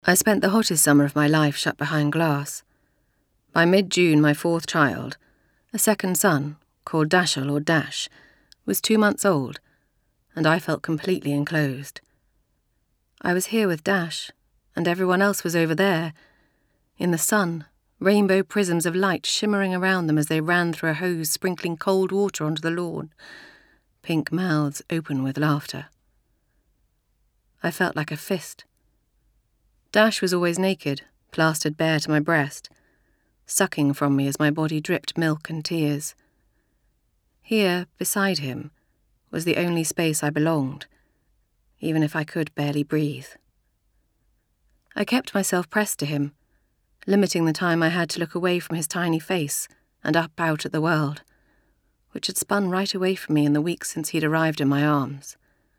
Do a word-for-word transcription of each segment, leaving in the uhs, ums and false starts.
I spent the hottest summer of my life shut behind glass. By mid-June, my fourth child, a second son, called Dashel or Dash, was two months old, and I felt completely enclosed. I was here with Dash, and everyone else was over there, in the sun, rainbow prisms of light shimmering around them as they ran through a hose sprinkling cold water onto the lawn, pink mouths open with laughter. I felt like a fist. Dash was always naked, plastered bare to my breast, sucking from me as my body dripped milk and tears. Here, beside him, was the only space I belonged, even if I could barely breathe. I kept myself pressed to him, limiting the time I had to look away from his tiny face and up out at the world, which had spun right away from me in the weeks since he'd arrived in my arms.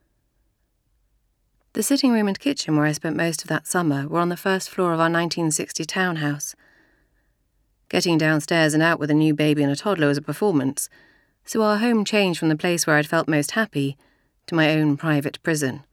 The sitting room and kitchen where I spent most of that summer were on the first floor of our nineteen sixty townhouse. Getting downstairs and out with a new baby and a toddler was a performance, so our home changed from the place where I'd felt most happy to my own private prison.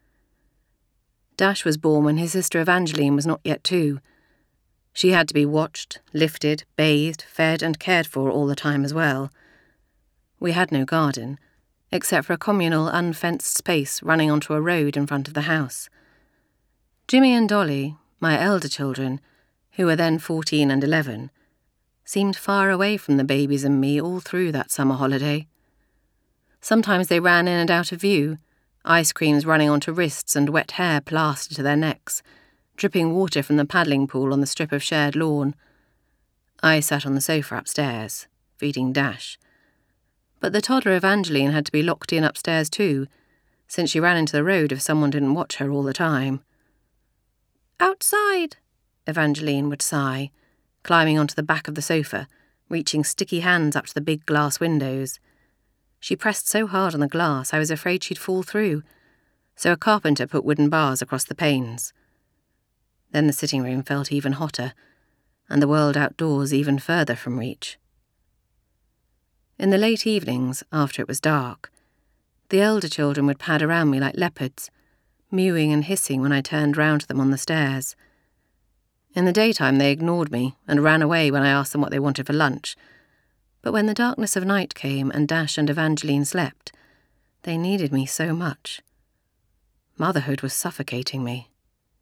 Dash was born when his sister Evangeline was not yet two. She had to be watched, lifted, bathed, fed and cared for all the time as well. We had no garden, except for a communal, unfenced space running onto a road in front of the house. Jimmy and Dolly, my elder children, who were then fourteen and eleven, seemed far away from the babies and me all through that summer holiday. Sometimes they ran in and out of view, ice creams running onto wrists and wet hair plastered to their necks, dripping water from the paddling pool on the strip of shared lawn. I sat on the sofa upstairs, feeding Dash. But the toddler Evangeline had to be locked in upstairs too, since she ran into the road if someone didn't watch her all the time. "Outside," Evangeline would sigh, climbing onto the back of the sofa, reaching sticky hands up to the big glass windows. She pressed so hard on the glass I was afraid she'd fall through, so a carpenter put wooden bars across the panes. Then the sitting room felt even hotter, and the world outdoors even further from reach. In the late evenings, after it was dark, the elder children would pad around me like leopards, mewing and hissing when I turned round to them on the stairs. In the daytime they ignored me and ran away when I asked them what they wanted for lunch, but when the darkness of night came and Dash and Evangeline slept, they needed me so much. Motherhood was suffocating me.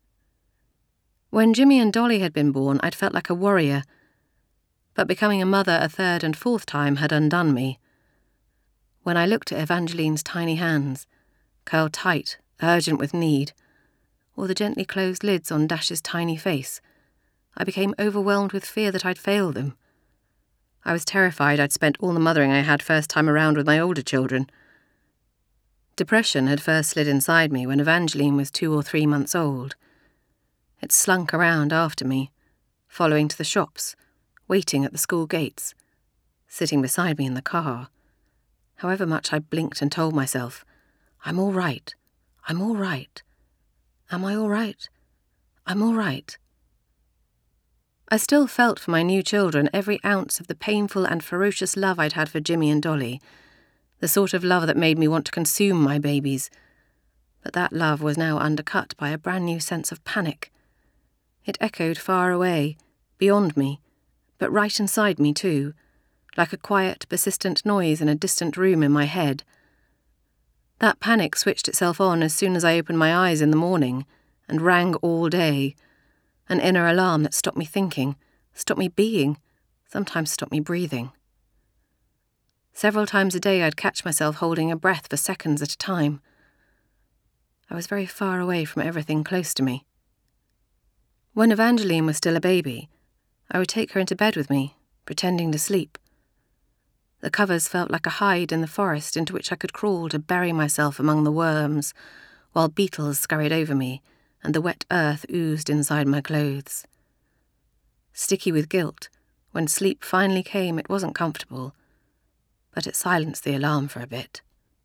When Jimmy and Dolly had been born, I'd felt like a warrior, but becoming a mother a third and fourth time had undone me. When I looked at Evangeline's tiny hands, curled tight, urgent with need, or the gently closed lids on Dash's tiny face, I became overwhelmed with fear that I'd failed them. I was terrified I'd spent all the mothering I had first time around with my older children. Depression had first slid inside me when Evangeline was two or three months old. It slunk around after me, following to the shops, waiting at the school gates, sitting beside me in the car. However much I blinked and told myself, I'm all right, I'm all right. Am I all right? I'm all right. I still felt for my new children every ounce of the painful and ferocious love I'd had for Jimmy and Dolly, the sort of love that made me want to consume my babies. But that love was now undercut by a brand new sense of panic. It echoed far away, beyond me, but right inside me too, like a quiet, persistent noise in a distant room in my head. That panic switched itself on as soon as I opened my eyes in the morning, and rang all day, an inner alarm that stopped me thinking, stopped me being, sometimes stopped me breathing. Several times a day I'd catch myself holding a breath for seconds at a time. I was very far away from everything close to me. When Evangeline was still a baby, I would take her into bed with me, pretending to sleep. The covers felt like a hide in the forest into which I could crawl to bury myself among the worms, while beetles scurried over me and the wet earth oozed inside my clothes. Sticky with guilt, when sleep finally came it wasn't comfortable, but it silenced the alarm for a bit.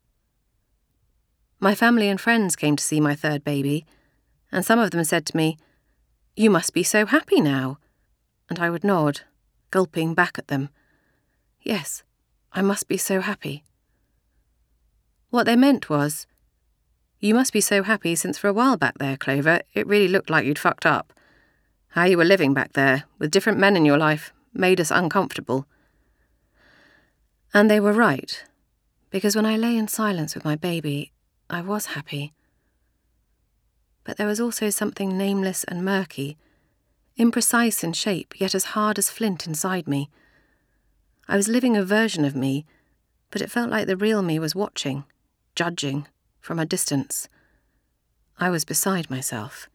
My family and friends came to see my third baby, and some of them said to me, "You must be so happy now." And I would nod, gulping back at them. Yes, I must be so happy. What they meant was, "You must be so happy since for a while back there, Clover, it really looked like you'd fucked up. How you were living back there, with different men in your life, made us uncomfortable. And they were right, because when I lay in silence with my baby, I was happy. But there was also something nameless and murky, imprecise in shape, yet as hard as flint inside me. I was living a version of me, but it felt like the real me was watching, judging, from a distance. I was beside myself.